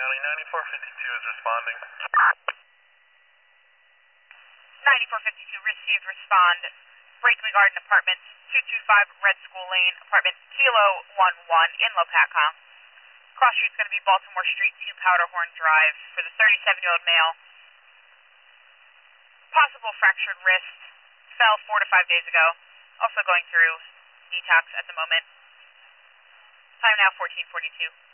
County, 9452 is responding. 9452 received, respond. Brakely Garden Apartments, 225 Red School Lane, apartment Kilo 11 in Lopatcong. Cross street's going to be Baltimore Street to Powderhorn Drive for the 37-year-old male. Possible fractured wrist, fell 4 to 5 days ago. Also going through detox at the moment. Time now 14:42.